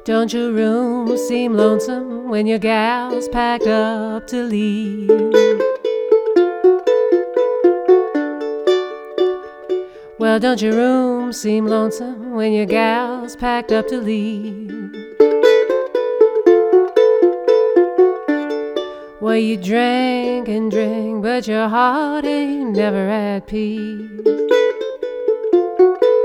Don't your room seem lonesome when your gal's packed up to leave? Well, don't your room seem lonesome when your gal's packed up to leave? Well, you drink and drink, but your heart ain't never at peace.